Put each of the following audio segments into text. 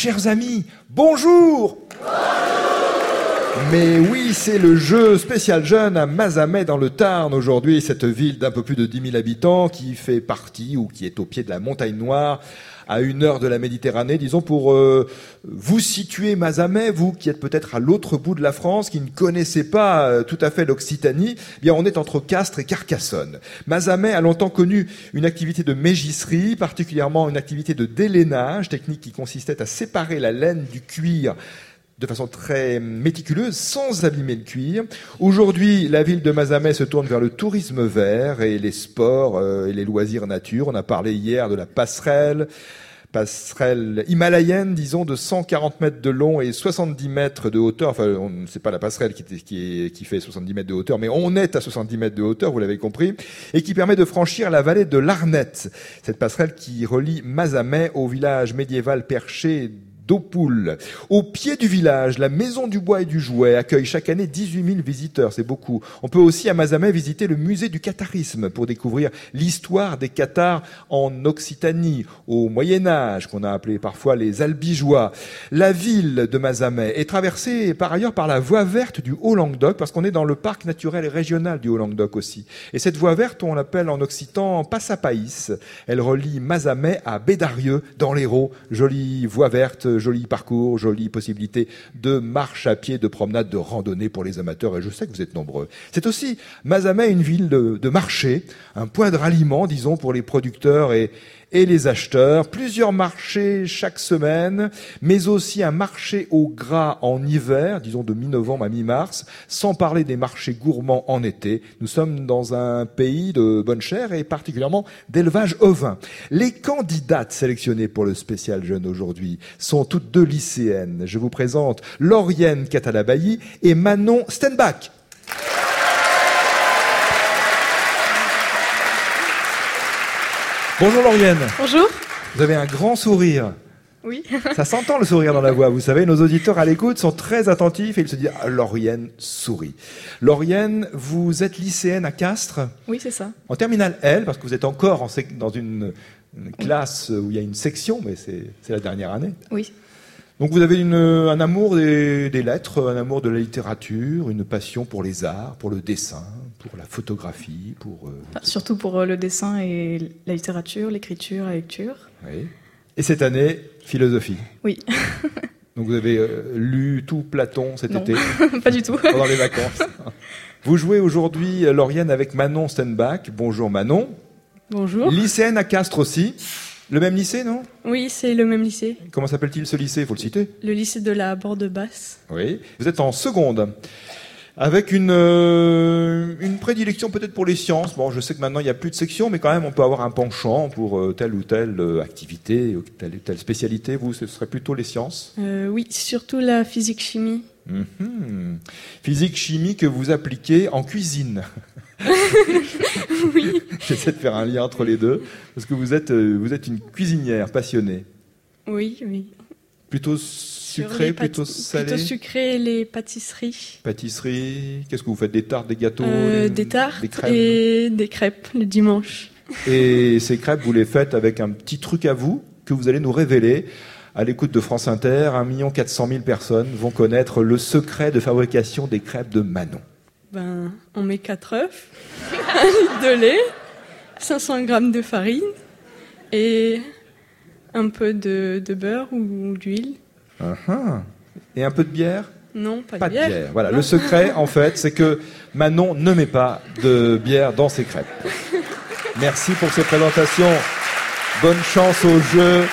Chers amis, bonjour. Mais oui, c'est le jeu spécial jeune à Mazamet dans le Tarn aujourd'hui, cette ville d'un peu plus de 10 000 habitants qui fait partie ou qui est au pied de la montagne Noire, à 1 heure de la Méditerranée, disons, pour vous situer Mazamet, vous qui êtes peut-être à l'autre bout de la France, qui ne connaissez pas tout à fait l'Occitanie, eh bien on est entre Castres et Carcassonne. Mazamet a longtemps connu une activité de mégisserie, particulièrement une activité de délainage, technique qui consistait à séparer la laine du cuir de façon très méticuleuse, sans abîmer le cuir. Aujourd'hui, la ville de Mazamet se tourne vers le tourisme vert et les sports et les loisirs nature. On a parlé hier de la passerelle himalayenne, disons, de 140 mètres de long et 70 mètres de hauteur. Enfin, c'est pas la passerelle qui fait 70 mètres de hauteur, mais on est à 70 mètres de hauteur, vous l'avez compris, et qui permet de franchir la vallée de l'Arnette. Cette passerelle qui relie Mazamet au village médiéval perché d'Aupoul. Au pied du village, la Maison du Bois et du Jouet accueille chaque année 18 000 visiteurs, c'est beaucoup. On peut aussi à Mazamet visiter le musée du catharisme pour découvrir l'histoire des cathares en Occitanie, au Moyen-Âge, qu'on a appelé parfois les Albigeois. La ville de Mazamet est traversée par ailleurs par la voie verte du Haut-Languedoc, parce qu'on est dans le parc naturel régional du Haut-Languedoc aussi. Et cette voie verte, on l'appelle en occitan Passapaïs. Elle relie Mazamet à Bédarieux, dans l'Hérault. Jolie voie verte, joli parcours, jolie possibilité de marche à pied, de promenade, de randonnée pour les amateurs, et je sais que vous êtes nombreux. C'est aussi Mazamet, une ville de marché, un point de ralliement, disons, pour les producteurs et les acheteurs. Plusieurs marchés chaque semaine, mais aussi un marché au gras en hiver, disons de mi-novembre à mi-mars, sans parler des marchés gourmands en été. Nous sommes dans un pays de bonne chère et particulièrement d'élevage ovin. Les candidates sélectionnées pour le spécial jeune aujourd'hui sont toutes deux lycéennes. Je vous présente Lauriane Catalabailly et Manon Stenbach. Bonjour Lauriane. Bonjour. Vous avez un grand sourire. Oui. Ça s'entend le sourire dans la voix. Vous savez, nos auditeurs à l'écoute sont très attentifs et ils se disent « Lauriane sourit ». Lauriane, vous êtes lycéenne à Castres. Oui, c'est ça. En terminale L, parce que vous êtes encore dans une classe où il y a une section, mais c'est la dernière année. Oui. Donc vous avez un amour des lettres, un amour de la littérature, une passion pour les arts, pour le dessin, pour la photographie, surtout pour le dessin et la littérature, l'écriture, la lecture. Oui. Et cette année, philosophie. Oui. Donc vous avez lu tout Platon cet été? Pas du tout. Pendant les vacances. Vous jouez aujourd'hui, Lauriane, avec Manon Stenbach. Bonjour Manon. Bonjour. Lycéenne à Castres aussi. Le même lycée, non? Oui, c'est le même lycée. Comment s'appelle-t-il ce lycée? Il faut le citer. Le lycée de la Borde-Basse. Oui. Vous êtes en seconde. Avec une prédilection peut-être pour les sciences. Bon, je sais que maintenant il n'y a plus de section, mais quand même on peut avoir un penchant pour telle ou telle activité, ou telle spécialité. Vous, ce serait plutôt les sciences? Oui, surtout la physique-chimie. Mm-hmm. Physique-chimie que vous appliquez en cuisine. Oui. J'essaie de faire un lien entre les deux, parce que vous êtes une cuisinière passionnée. Oui, oui. Plutôt sucré, plutôt salé? Plutôt sucré, les pâtisseries. Pâtisserie, qu'est-ce que vous faites? Des tartes, des gâteaux? Des tartes des crèmes. Et des crêpes le dimanche. Et ces crêpes, vous les faites avec un petit truc à vous que vous allez nous révéler. À l'écoute de France Inter, 1 400 000 personnes vont connaître le secret de fabrication des crêpes de Manon. On met 4 œufs, 1 litre de lait, 500 grammes de farine et un peu de beurre ou d'huile. Uh-huh. Et un peu de bière? Non, pas de bière. Voilà, non. le secret, en fait, c'est que Manon ne met pas de bière dans ses crêpes. Merci pour ces présentations. Bonne chance au jeu.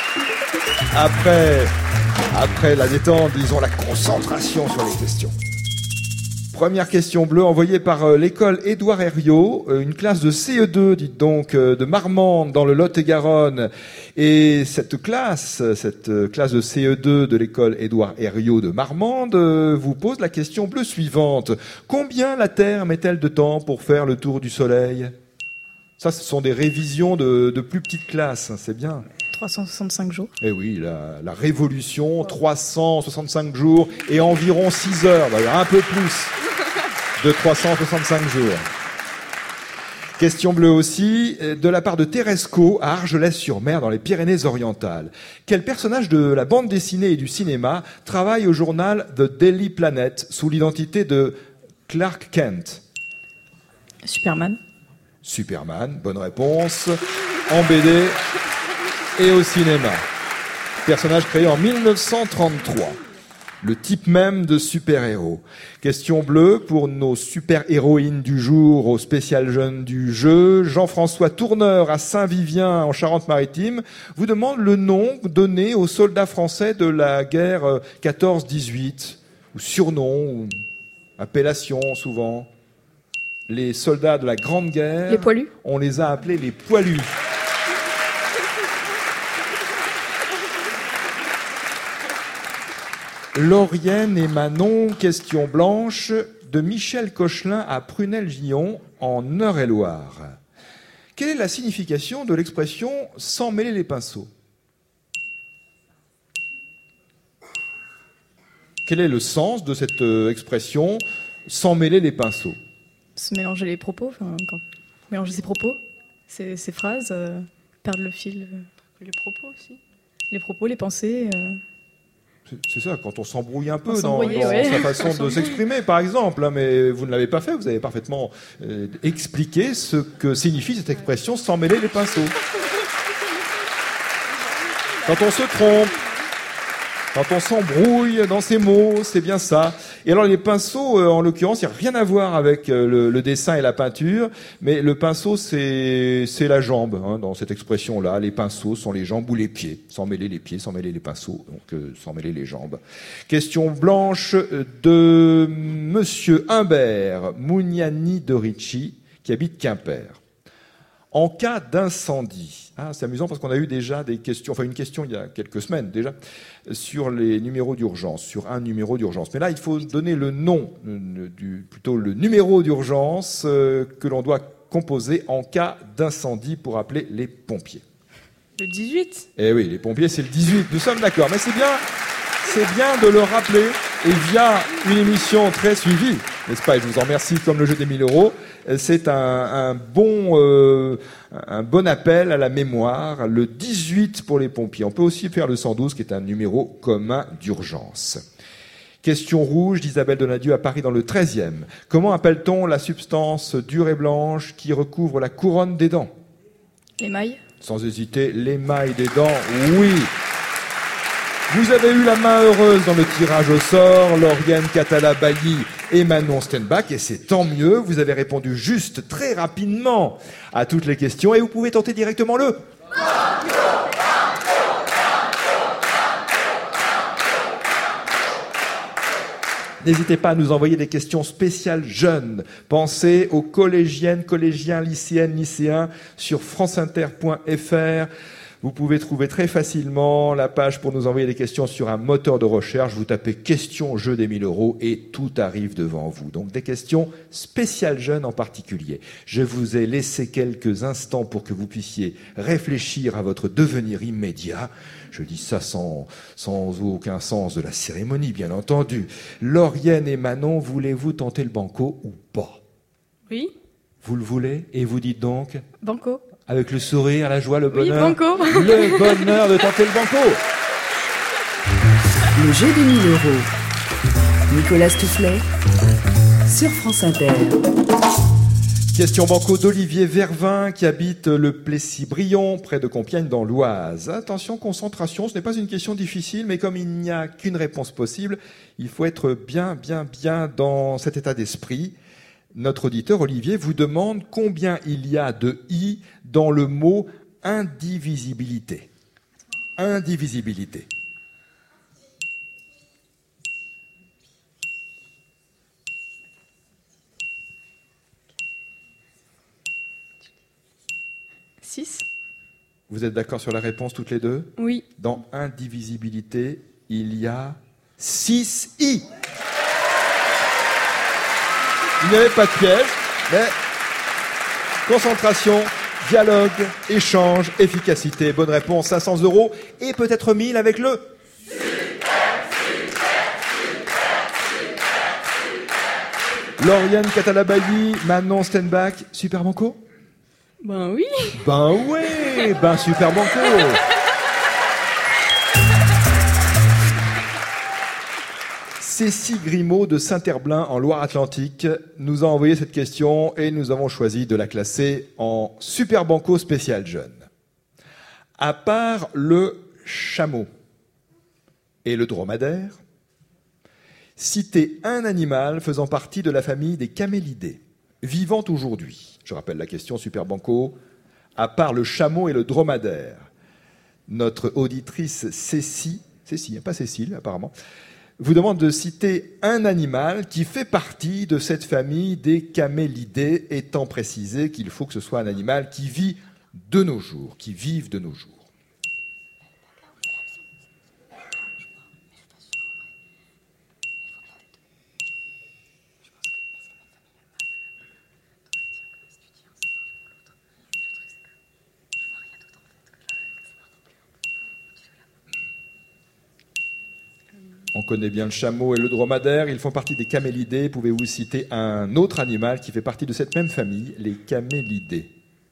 Après la détente, disons la concentration sur les questions. Première question bleue envoyée par l'école Édouard Herriot, une classe de CE2, dites donc, de Marmande dans le Lot-et-Garonne. Et cette classe de CE2 de l'école Édouard Herriot de Marmande vous pose la question bleue suivante. Combien la Terre met-elle de temps pour faire le tour du Soleil? Ça, ce sont des révisions de plus petites classes, c'est bien. 365 jours. Eh oui, la révolution, 365 jours et environ 6 heures, un peu plus de 365 jours. Question bleue aussi, de la part de Teresco à Argelès-sur-Mer dans les Pyrénées-Orientales. Quel personnage de la bande dessinée et du cinéma travaille au journal The Daily Planet sous l'identité de Clark Kent? Superman. Superman, bonne réponse. En BD et au cinéma. Personnage créé en 1933. Le type même de super-héros. Question bleue pour nos super-héroïnes du jour au spécial jeune du jeu. Jean-François Tourneur à Saint-Vivien en Charente-Maritime vous demande le nom donné aux soldats français de la guerre 14-18. Ou surnom, ou appellation souvent. Les soldats de la Grande Guerre. Les poilus. On les a appelés les poilus. Lauriane et Manon, question blanche, de Michel Cochelin à Prunel-Gillon, en Eure-et-Loire. Quelle est la signification de l'expression « sans mêler les pinceaux » ? Quel est le sens de cette expression « sans mêler les pinceaux » ? Se mélanger les propos, mélanger ses propos, ses phrases, perdre le fil. Les propos aussi. Les propos, les pensées. C'est ça, quand on s'embrouille un peu On dans s'embrouille, ouais. sa façon de s'exprimer, par exemple. Hein, mais vous ne l'avez pas fait, vous avez parfaitement expliqué ce que signifie cette expression « sans mêler les pinceaux ». Quand on se trompe, quand on s'embrouille dans ses mots, c'est bien ça. Et alors les pinceaux, en l'occurrence, il n'y a rien à voir avec le dessin et la peinture, mais le pinceau, c'est la jambe, hein, dans cette expression-là. Les pinceaux sont les jambes ou les pieds. Sans mêler les pieds, sans mêler les pinceaux, donc sans mêler les jambes. Question blanche de Monsieur Humbert Mouniani de Ricci, qui habite Quimper. En cas d'incendie, c'est amusant parce qu'on a eu déjà des questions, enfin une question il y a quelques semaines déjà, sur les numéros d'urgence, sur un numéro d'urgence. Mais là, il faut donner le nom, plutôt le numéro d'urgence que l'on doit composer en cas d'incendie pour appeler les pompiers. Le 18. Eh oui, les pompiers, c'est le 18, nous sommes d'accord. Mais c'est bien de le rappeler, et via une émission très suivie, n'est-ce pas ? Et je vous en remercie, comme le jeu des 1000 euros. C'est un bon appel à la mémoire, le 18 pour les pompiers. On peut aussi faire le 112, qui est un numéro commun d'urgence. Question rouge d'Isabelle Donadieu à Paris dans le 13e. Comment appelle-t-on la substance dure et blanche qui recouvre la couronne des dents ? L'émail. Sans hésiter, l'émail des dents, oui. Vous avez eu la main heureuse dans le tirage au sort, Lauriane Catala-Bailly et Manon Stenbach, et c'est tant mieux, vous avez répondu juste très rapidement à toutes les questions, et vous pouvez tenter directement le... N'hésitez pas à nous envoyer des questions spéciales jeunes. Pensez aux collégiennes, collégiens, lycéennes, lycéens sur franceinter.fr. Vous pouvez trouver très facilement la page pour nous envoyer des questions sur un moteur de recherche. Vous tapez « questions jeu des 1000 euros » et tout arrive devant vous. Donc des questions spéciales jeunes en particulier. Je vous ai laissé quelques instants pour que vous puissiez réfléchir à votre devenir immédiat. Je dis ça sans aucun sens de la cérémonie, bien entendu. Lauriane et Manon, voulez-vous tenter le banco ou pas ? Oui. Vous le voulez ? Et vous dites donc ? Banco. Avec le sourire, la joie, le bonheur. Oui, banco. Le bonheur de tenter le banco. Le jeu des 1000 euros. Nicolas Stoufflet sur France Inter. Question banco d'Olivier Vervin qui habite le Plessis-Brion, près de Compiègne dans l'Oise. Attention, concentration, ce n'est pas une question difficile, mais comme il n'y a qu'une réponse possible, il faut être bien dans cet état d'esprit. Notre auditeur Olivier vous demande combien il y a de « i » dans le mot « indivisibilité ». Indivisibilité. Six. Vous êtes d'accord sur la réponse toutes les deux ? Oui. Dans indivisibilité, il y a 6 i. Il n'y avait pas de piège, mais concentration, dialogue, échange, efficacité. Bonne réponse, 500 € et peut-être 1000 avec le... Lauriane Catala-Bailly, Manon Stenbach, super banco ? Ben oui. Ben ouais, ben super banco. Cécile Grimaud de Saint-Herblain en Loire-Atlantique nous a envoyé cette question et nous avons choisi de la classer en super banco spécial jeune. À part le chameau et le dromadaire, citez un animal faisant partie de la famille des camélidés, vivant aujourd'hui. Je rappelle la question super banco. À part le chameau et le dromadaire, notre auditrice Cécile, pas Cécile apparemment, vous demande de citer un animal qui fait partie de cette famille des camélidés, étant précisé qu'il faut que ce soit un animal qui vit de nos jours, qui vive de nos jours. On connaît bien le chameau et le dromadaire, ils font partie des camélidés. Pouvez-vous citer un autre animal qui fait partie de cette même famille, les camélidés?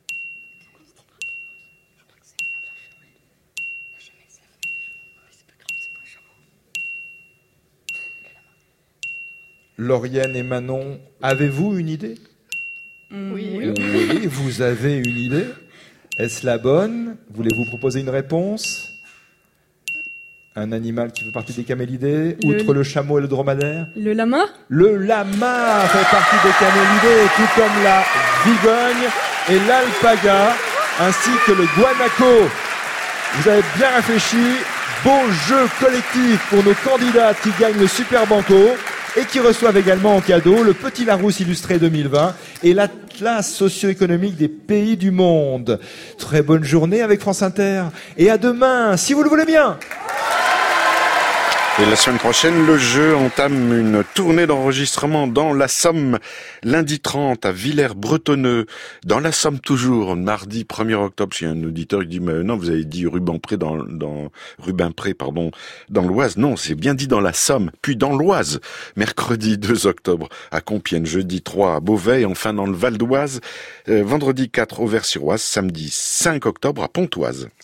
Lauriane et Manon, avez-vous une idée? Oui. Oui, vous avez une idée. Est-ce la bonne? Voulez-vous proposer une réponse? Un animal qui fait partie des camélidés, outre le chameau et le dromadaire? Le lama? Le lama fait partie des camélidés, tout comme la vigogne et l'alpaga, ainsi que le guanaco. Vous avez bien réfléchi. Beau jeu collectif pour nos candidats qui gagnent le Super Banco et qui reçoivent également en cadeau le Petit Larousse illustré 2020 et l'Atlas socio-économique des pays du monde. Très bonne journée avec France Inter et à demain, si vous le voulez bien. Et la semaine prochaine, le jeu entame une tournée d'enregistrement dans la Somme, lundi 30 à Villers-Bretonneux, dans la Somme toujours, mardi 1er octobre. J'ai un auditeur qui dit, mais non, vous avez dit Rubempré dans l'Oise. Non, c'est bien dit dans la Somme, puis dans l'Oise, mercredi 2 octobre à Compiègne, jeudi 3 à Beauvais et enfin dans le Val d'Oise, vendredi 4 Auvers-sur-Oise, samedi 5 octobre à Pontoise.